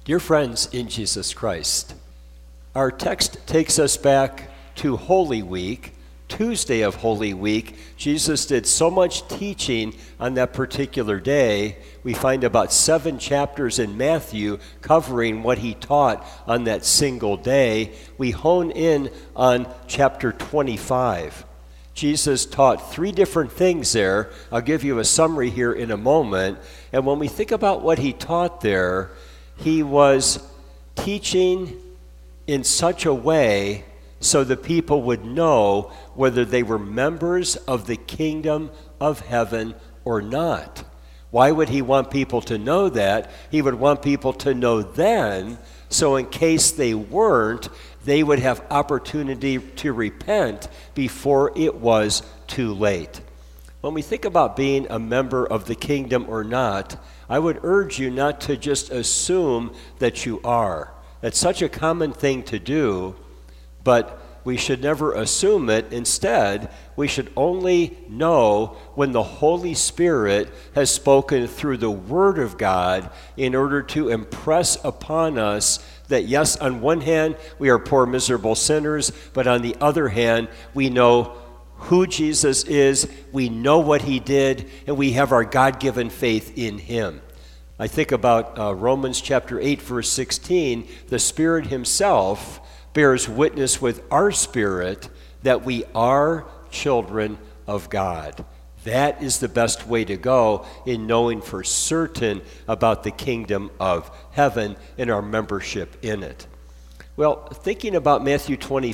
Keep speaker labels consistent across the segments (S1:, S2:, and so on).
S1: Dear friends in Jesus Christ, our text takes us back to Holy Week, Tuesday of Holy Week. Jesus did so much teaching on that particular day. We find about 7 chapters in Matthew covering what he taught on that single day. We hone in on chapter 25. Jesus taught 3 different things there. I'll give you a summary here in a moment. And when we think about what he taught there, he was teaching in such a way so the people would know whether they were members of the kingdom of heaven or not. Why would he want people to know that? He would want people to know then, so in case they weren't, they would have opportunity to repent before it was too late. When we think about being a member of the kingdom or not, I would urge you not to just assume that you are. That's such a common thing to do, but we should never assume it. Instead, we should only know when the Holy Spirit has spoken through the Word of God in order to impress upon us that, yes, on one hand, we are poor, miserable sinners, but on the other hand, we know who Jesus is, we know what he did, and we have our God-given faith in him. I think about Romans chapter 8, verse 16. The Spirit himself bears witness with our spirit that we are children of God. That is the best way to go in knowing for certain about the kingdom of heaven and our membership in it. Well, thinking about Matthew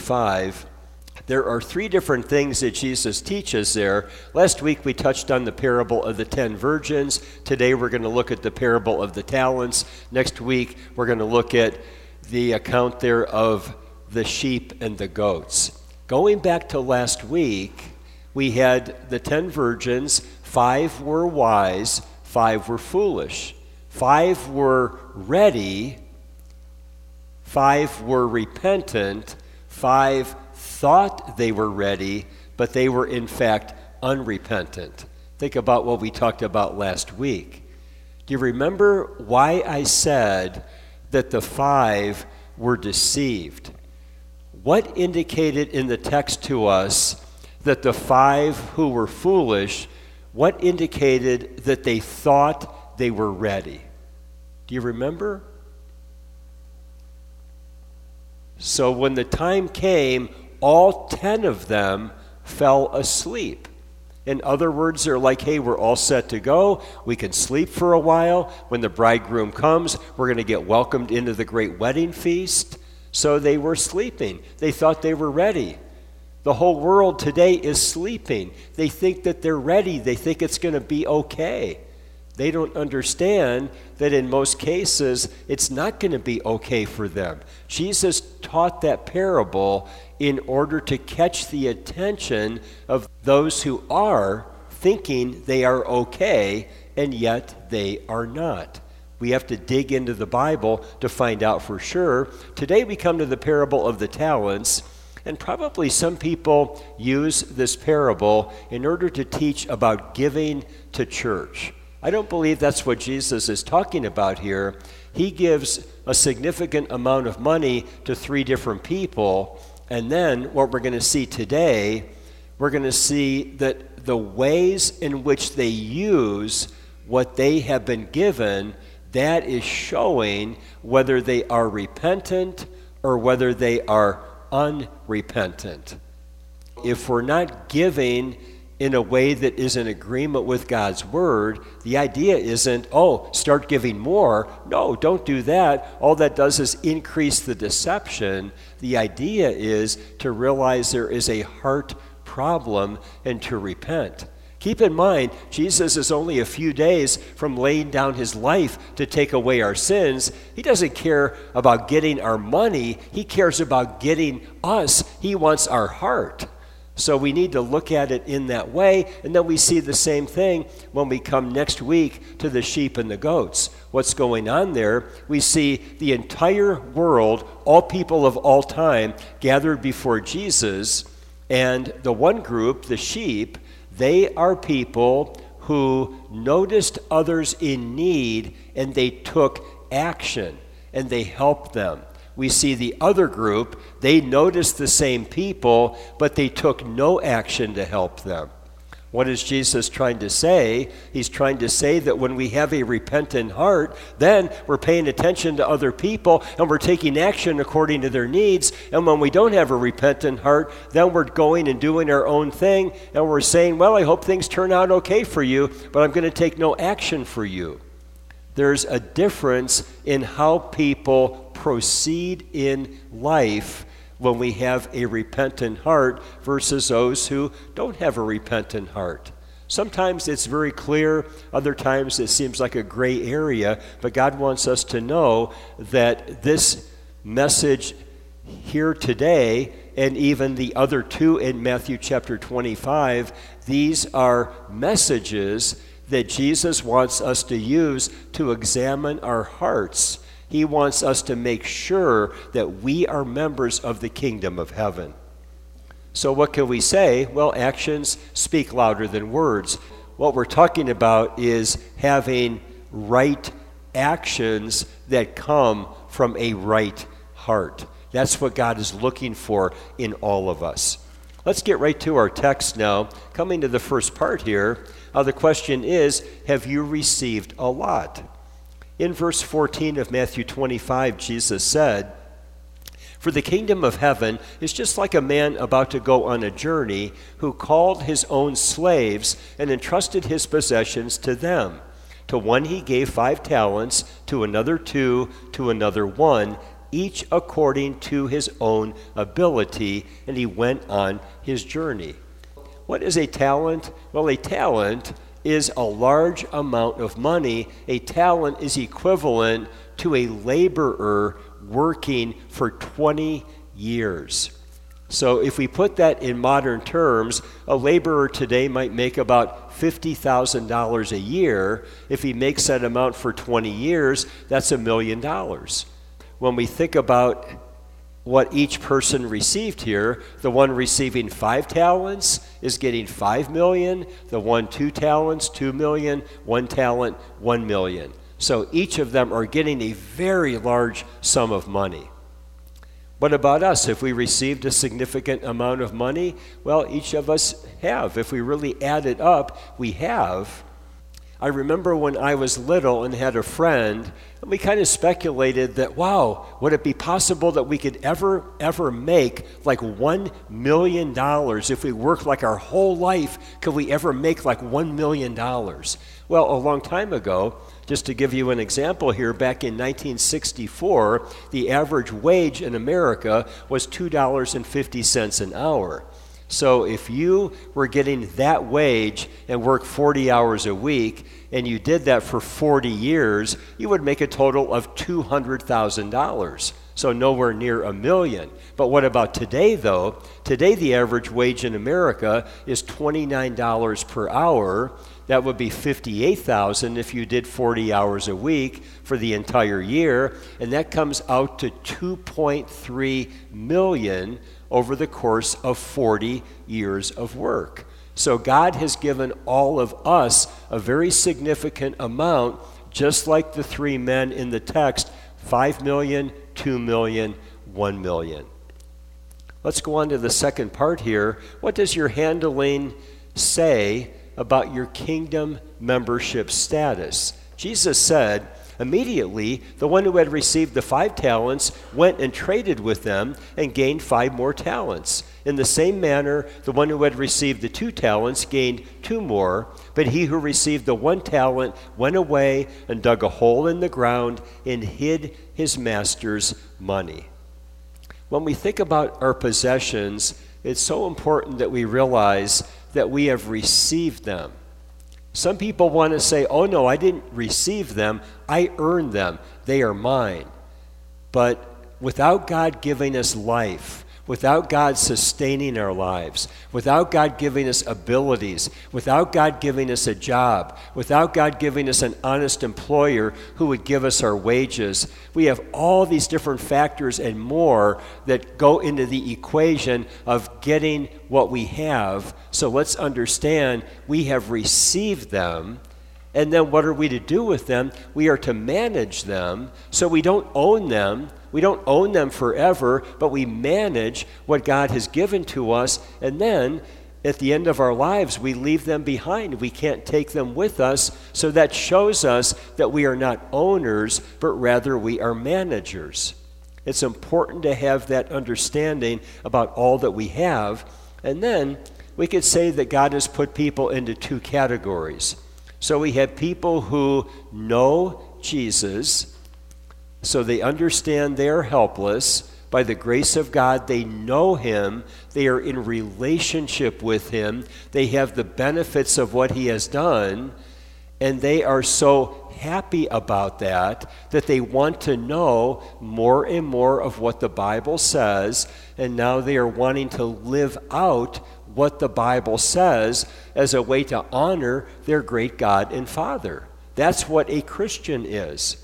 S1: 25, there are 3 different things that Jesus teaches there. Last week we touched on the parable of the 10 virgins. Today we're going to look at the parable of the talents. Next week we're going to look at the account there of the sheep and the goats. Going back to last week, we had the 10 virgins. 5 were wise, 5 were foolish. 5 were ready, 5 were repentant, 5 thought they were ready, but they were in fact unrepentant. Think about what we talked about last week. Do you remember why I said that the 5 were deceived? What indicated in the text to us that the 5 who were foolish, what indicated that they thought they were ready? Do you remember? So when the time came, all 10 of them fell asleep. In other words, they're like, hey, we're all set to go. We can sleep for a while. When the bridegroom comes, we're going to get welcomed into the great wedding feast. So they were sleeping. They thought they were ready. The whole world today is sleeping. They think that they're ready. They think it's going to be okay. They don't understand that in most cases, it's not going to be okay for them. Jesus taught that parable in order to catch the attention of those who are thinking they are okay, and yet they are not. We have to dig into the Bible to find out for sure. Today we come to the parable of the talents, and probably some people use this parable in order to teach about giving to church. I don't believe that's what Jesus is talking about here. He gives a significant amount of money to 3 different people, and then what we're going to see today, we're going to see that the ways in which they use what they have been given, that is showing whether they are repentant or whether they are unrepentant. If we're not giving in a way that is in agreement with God's word, the idea isn't, start giving more. No, don't do that. All that does is increase the deception. The idea is to realize there is a heart problem and to repent. Keep in mind, Jesus is only a few days from laying down his life to take away our sins. He doesn't care about getting our money. He cares about getting us. He wants our heart. So we need to look at it in that way, and then we see the same thing when we come next week to the sheep and the goats. What's going on there? We see the entire world, all people of all time, gathered before Jesus, and the one group, the sheep, they are people who noticed others in need, and they took action. and they helped them. We see the other group, they noticed the same people, but they took no action to help them. What is Jesus trying to say? He's trying to say that when we have a repentant heart, then we're paying attention to other people and we're taking action according to their needs. And when we don't have a repentant heart, then we're going and doing our own thing and we're saying, well, I hope things turn out okay for you, but I'm going to take no action for you. There's a difference in how people proceed in life when we have a repentant heart versus those who don't have a repentant heart. Sometimes it's very clear, other times it seems like a gray area, but God wants us to know that this message here today, and even the other two in Matthew chapter 25, these are messages that Jesus wants us to use to examine our hearts. He wants us to make sure that we are members of the kingdom of heaven. So what can we say? Well, actions speak louder than words. What we're talking about is having right actions that come from a right heart. That's what God is looking for in all of us. Let's get right to our text now. Coming to the first part here, the question is, have you received a lot? In verse 14 of Matthew 25, Jesus said, "For the kingdom of heaven is just like a man about to go on a journey who called his own slaves and entrusted his possessions to them. To one he gave 5 talents, to another 2, to another 1, each according to his own ability, and he went on his journey." What is a talent? Well, a talent is a large amount of money. A talent is equivalent to a laborer working for 20 years. So if we put that in modern terms, a laborer today might make about $50,000 a year. If he makes that amount for 20 years, that's $1 million. When we think about what each person received here, the one receiving 5 talents is getting 5 million, the one 2 talents, 2 million, 1 talent, 1 million. So each of them are getting a very large sum of money. What about us? If we received a significant amount of money, well, each of us have. If we really add it up, we have. I remember when I was little and had a friend, and we kind of speculated that, wow, would it be possible that we could ever make like $1 million? If we worked like our whole life, could we ever make like $1 million? Well, a long time ago, just to give you an example here, back in 1964, the average wage in America was $2.50 an hour. So if you were getting that wage and worked 40 hours a week, and you did that for 40 years, you would make a total of $200,000. So nowhere near $1 million. But what about today, though? Today, the average wage in America is $29 per hour. That would be $58,000 if you did 40 hours a week for the entire year, and that comes out to $2.3 million over the course of 40 years of work. So God has given all of us a very significant amount, just like the 3 men in the text, 5 million, 2 million, 1 million. Let's go on to the second part here. What does your handling say about your kingdom membership status? Jesus said, immediately, the one who had received the 5 talents went and traded with them and gained 5 more talents. In the same manner, the one who had received the 2 talents gained 2 more, but he who received the 1 talent went away and dug a hole in the ground and hid his master's money. When we think about our possessions, it's so important that we realize that we have received them. Some people want to say, oh no, I didn't receive them, I earned them, they are mine. But without God giving us life, without God sustaining our lives, without God giving us abilities, without God giving us a job, without God giving us an honest employer who would give us our wages, we have all these different factors and more that go into the equation of getting what we have. So let's understand we have received them, And then what are we to do with them? We are to manage them. So we don't own them. We don't own them forever, but we manage what God has given to us. And then at the end of our lives, we leave them behind. We can't take them with us. So that shows us that we are not owners, but rather we are managers. It's important to have that understanding about all that we have. And then we could say that God has put people into two categories. So we have people who know Jesus, so they understand they are helpless. By the grace of God, they know Him. They are in relationship with Him. They have the benefits of what He has done, and they are so happy about that they want to know more and more of what the Bible says, and now they are wanting to live out what the Bible says as a way to honor their great God and Father. That's what a Christian is.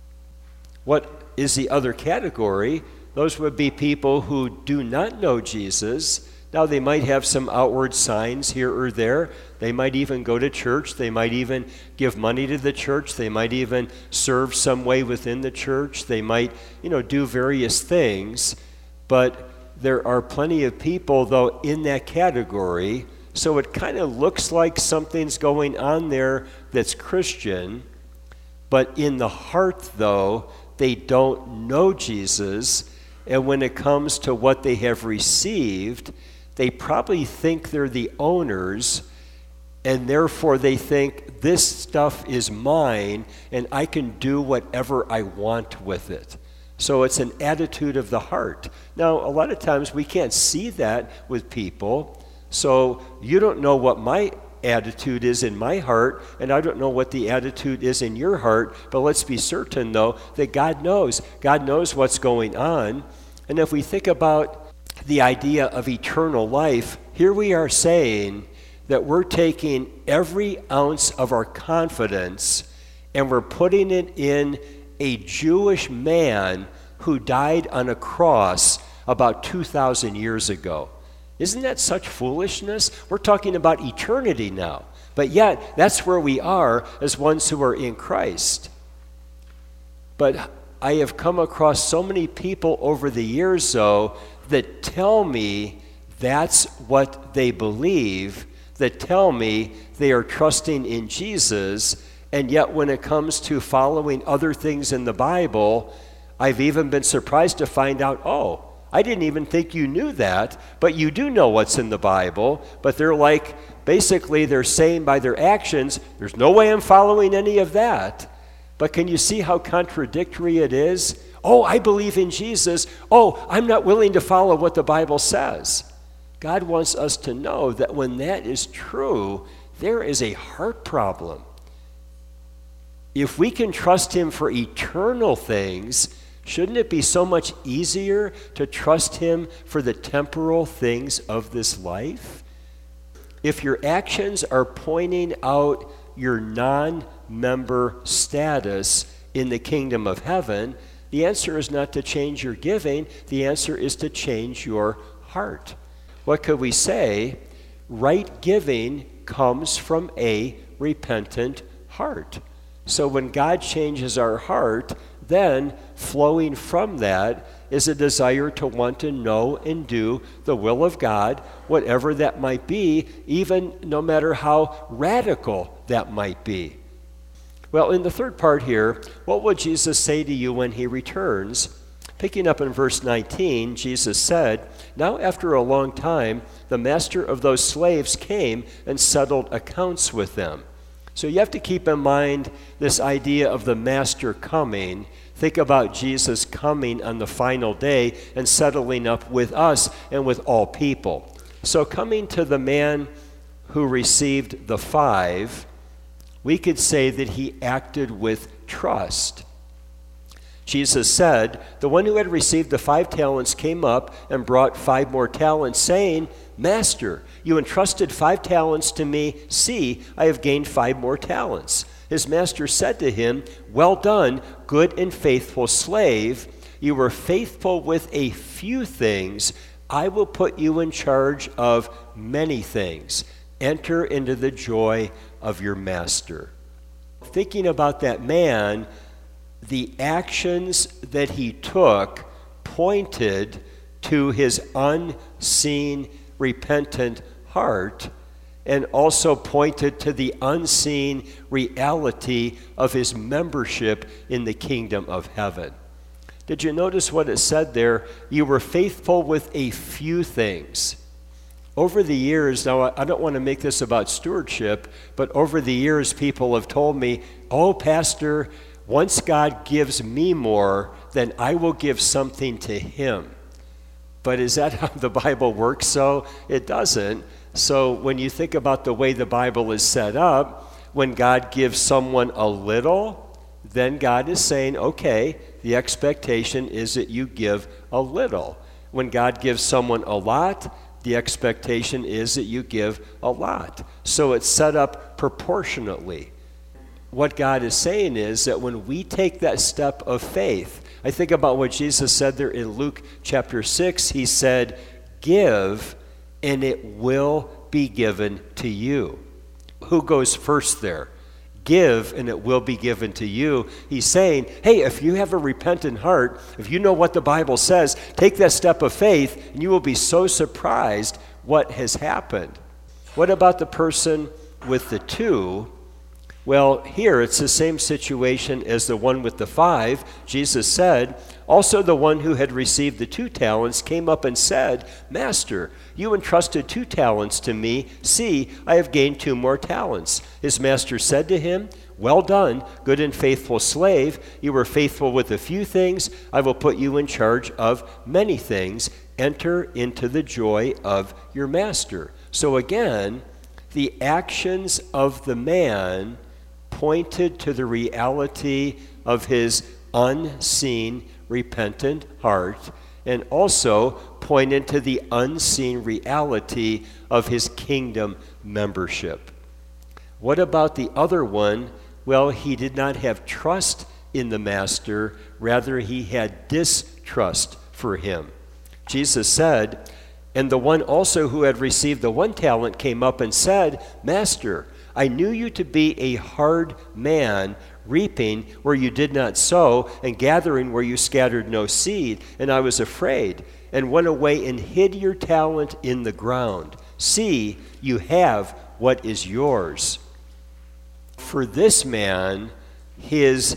S1: What is the other category? Those would be people who do not know Jesus. Now, they might have some outward signs here or there. They might even go to church. They might even give money to the church. They might even serve some way within the church. They might, do various things. But there are plenty of people, though, in that category. So it kind of looks like something's going on there that's Christian. But in the heart, though, they don't know Jesus. And when it comes to what they have received, they probably think they're the owners, and therefore they think this stuff is mine and I can do whatever I want with it. So it's an attitude of the heart. Now, a lot of times we can't see that with people. So you don't know what my attitude is in my heart, and I don't know what the attitude is in your heart, but let's be certain, though, that God knows. God knows what's going on. And if we think about the idea of eternal life, here we are saying that we're taking every ounce of our confidence and we're putting it in a Jewish man who died on a cross about 2,000 years ago. Isn't that such foolishness? We're talking about eternity now, but yet that's where we are as ones who are in Christ. But I have come across so many people over the years, though, that tell me that's what they believe, that tell me they are trusting in Jesus, and yet when it comes to following other things in the Bible, I've even been surprised to find out, oh, I didn't even think you knew that, but you do know what's in the Bible. But they're like, basically they're saying by their actions, there's no way I'm following any of that. But can you see how contradictory it is? Oh, I believe in Jesus. Oh, I'm not willing to follow what the Bible says. God wants us to know that when that is true, there is a heart problem. If we can trust Him for eternal things, shouldn't it be so much easier to trust Him for the temporal things of this life? If your actions are pointing out your non-member status in the kingdom of heaven, the answer is not to change your giving. The answer is to change your heart. What could we say? Right giving comes from a repentant heart. So when God changes our heart, then flowing from that is a desire to want to know and do the will of God, whatever that might be, even no matter how radical that might be. Well, in the third part here, what will Jesus say to you when He returns? Picking up in verse 19, Jesus said, "Now after a long time, the master of those slaves came and settled accounts with them." So you have to keep in mind this idea of the master coming. Think about Jesus coming on the final day and settling up with us and with all people. So coming to the man who received the 5, we could say that he acted with trust. Jesus said, "The one who had received the 5 talents came up and brought 5 more talents, saying, 'Master, you entrusted 5 talents to me. See, I have gained 5 more talents.' His master said to him, 'Well done, good and faithful slave. You were faithful with a few things. I will put you in charge of many things. Enter into the joy of your master.'" thinking about that man, the actions that he took pointed to his unseen, repentant heart, and also pointed to the unseen reality of his membership in the kingdom of heaven. Did you notice what it said there? You were faithful with a few things. Over the years, now I don't want to make this about stewardship, but over the years people have told me, oh, Pastor, once God gives me more, then I will give something to him. But is that how the Bible works? So it doesn't. So when you think about the way the Bible is set up, when God gives someone a little, then God is saying, okay, the expectation is that you give a little. When God gives someone a lot, the expectation is that you give a lot. So it's set up proportionately. What God is saying is that when we take that step of faith, I think about what Jesus said there in Luke chapter 6. He said, give, and it will be given to you. Who goes first there? Give, and it will be given to you. He's saying, hey, if you have a repentant heart, if you know what the Bible says, take that step of faith, and you will be so surprised what has happened. What about the person with the 2? Well, here it's the same situation as the one with the 5. Jesus said, also the one who had received the 2 talents came up and said, Master, you entrusted 2 talents to me. See, I have gained 2 more talents. His master said to him, well done, good and faithful slave. You were faithful with a few things. I will put you in charge of many things. Enter into the joy of your master. So again, the actions of the man pointed to the reality of his unseen, repentant heart, and also pointed to the unseen reality of his kingdom membership. What about the other one? Well, he did not have trust in the master, rather he had distrust for him. Jesus said, and the one also who had received the 1 talent came up and said, Master, I knew you to be a hard man, reaping where you did not sow, and gathering where you scattered no seed. And I was afraid, and went away and hid your talent in the ground. See, you have what is yours. For this man, his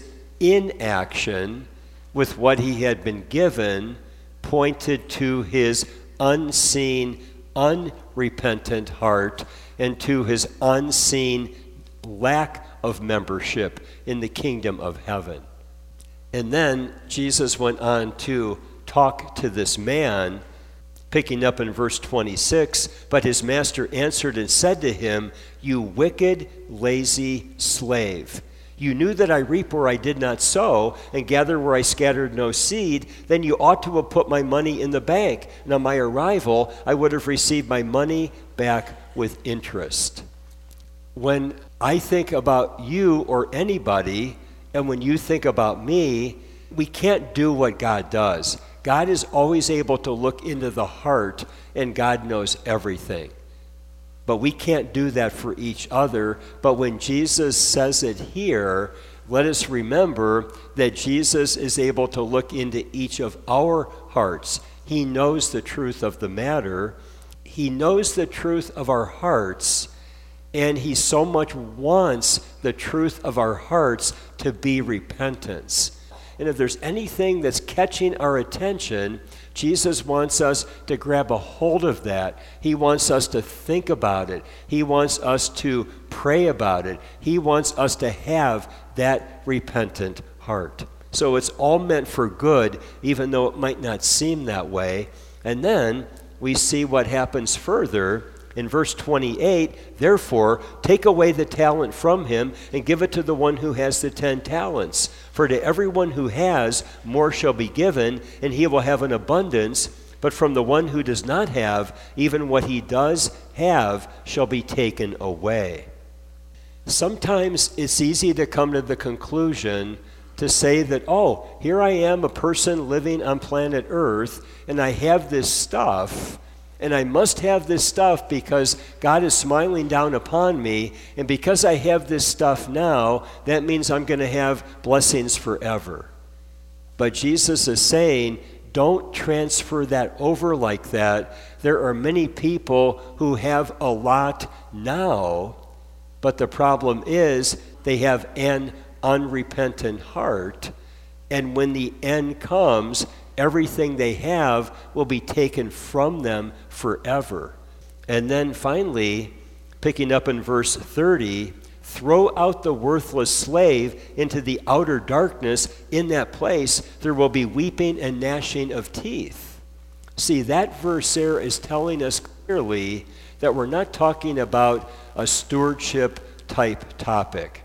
S1: inaction with what he had been given pointed to his unseen, unrepentant heart, and to his unseen lack of membership in the kingdom of heaven. And then Jesus went on to talk to this man, picking up in verse 26, but his master answered and said to him, you wicked, lazy slave. You knew that I reap where I did not sow, and gather where I scattered no seed. Then you ought to have put my money in the bank, and on my arrival I would have received my money back with interest. When I think about you or anybody, and when you think about me, we can't do what God does. God is always able to look into the heart, and God knows everything. But we can't do that for each other. But when Jesus says it here, let us remember that Jesus is able to look into each of our hearts. He knows the truth of the matter. He knows the truth of our hearts, and he so much wants the truth of our hearts to be repentance. And if there's anything that's catching our attention, Jesus wants us to grab a hold of that. He wants us to think about it. He wants us to pray about it. He wants us to have that repentant heart. So it's all meant for good, even though it might not seem that way. And then we see what happens further. In verse 28, therefore, take away the talent from him and give it to the one who has the 10 talents. For to everyone who has, more shall be given, and he will have an abundance. But from the one who does not have, even what he does have shall be taken away. Sometimes it's easy to come to the conclusion to say that, oh, here I am, a person living on planet Earth, and I have this stuff, And I must have this stuff because God is smiling down upon me. And because I have this stuff now, that means I'm going to have blessings forever. But Jesus is saying, don't transfer that over like that. There are many people who have a lot now, but the problem is they have an unrepentant heart. And when the end comes, everything they have will be taken from them forever. And then finally, picking up in verse 30, throw out the worthless slave into the outer darkness. In that place, there will be weeping and gnashing of teeth. See, that verse there is telling us clearly that we're not talking about a stewardship type topic.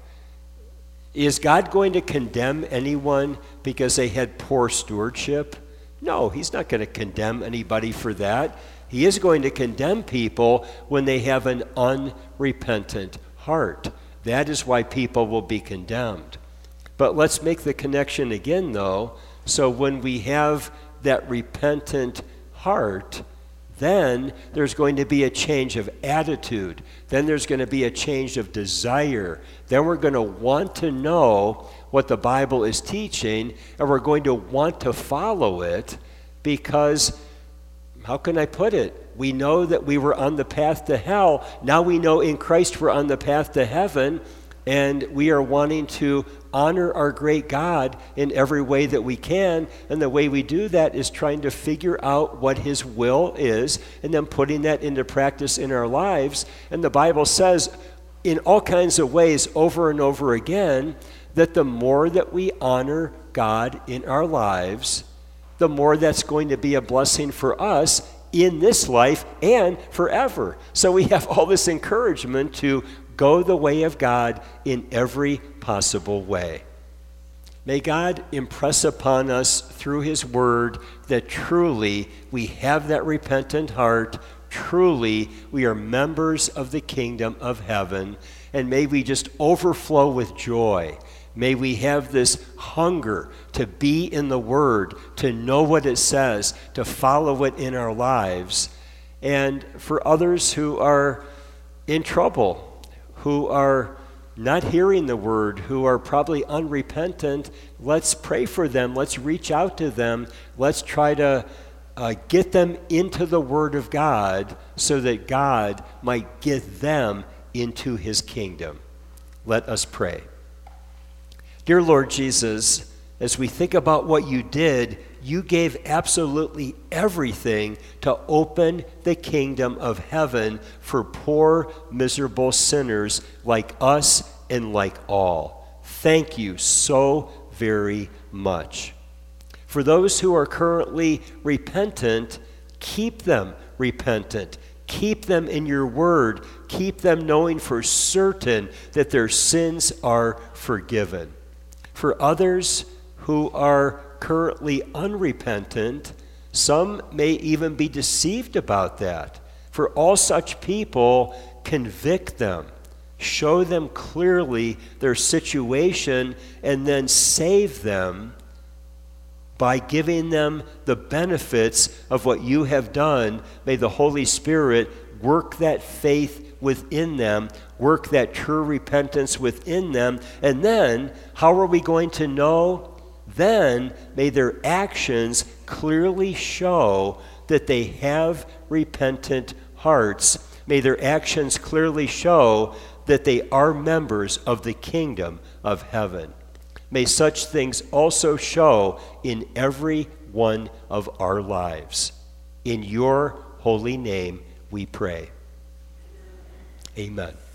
S1: Is God going to condemn anyone because they had poor stewardship? No, he's not going to condemn anybody for that. He is going to condemn people when they have an unrepentant heart. That is why people will be condemned. But let's make the connection again, though. So when we have that repentant heart, then there's going to be a change of attitude. Then there's going to be a change of desire. Then we're going to want to know what the Bible is teaching, and we're going to want to follow it because, how can I put it? We know that we were on the path to hell. Now we know in Christ we're on the path to heaven, and we are wanting to honor our great God in every way that we can. And the way we do that is trying to figure out what his will is and then putting that into practice in our lives. And the Bible says in all kinds of ways over and over again that the more that we honor God in our lives, the more that's going to be a blessing for us in this life and forever. So we have all this encouragement to go the way of God in every possible way. May God impress upon us through his word that truly we have that repentant heart, truly we are members of the kingdom of heaven, and may we just overflow with joy. May we have this hunger to be in the Word, to know what it says, to follow it in our lives. And for others who are in trouble, who are not hearing the Word, who are probably unrepentant, let's pray for them. Let's reach out to them. Let's try to get them into the Word of God so that God might get them into His kingdom. Let us pray. Dear Lord Jesus, as we think about what you did, you gave absolutely everything to open the kingdom of heaven for poor, miserable sinners like us and like all. Thank you so very much. For those who are currently repentant, keep them repentant. Keep them in your word. Keep them knowing for certain that their sins are forgiven. For others who are currently unrepentant, some may even be deceived about that. For all such people, convict them, show them clearly their situation, and then save them by giving them the benefits of what you have done. May the Holy Spirit work that faith within them, work that true repentance within them. And then, how are we going to know? Then, may their actions clearly show that they have repentant hearts. May their actions clearly show that they are members of the kingdom of heaven. May such things also show in every one of our lives. In your holy name we pray. Amen.